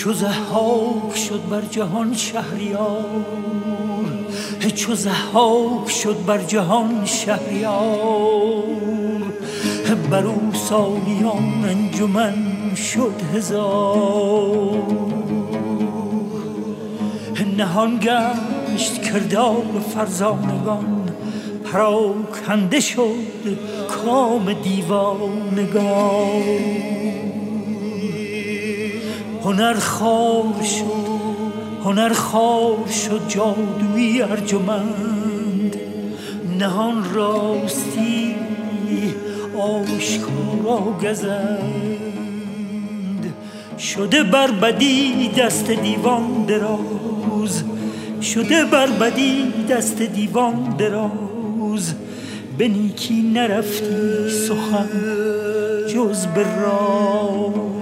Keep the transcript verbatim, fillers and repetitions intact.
چو ضحاک شد بر جهان شهریار، چو ضحاک شد بر جهان شهریار، بر او سالیان انجمن شد هزار. نهان گشت کردار فرزانگان، پراکنده شد کام دیوانگان. هنر خوار شد هنر خوار شد جادوی ارجمند، نهان راستی آشکارا گزند. شده بر بدی دست دیوان دراز، شده بر بدی دست دیوان دراز. به نیکی نرفتی سخن جز به راز.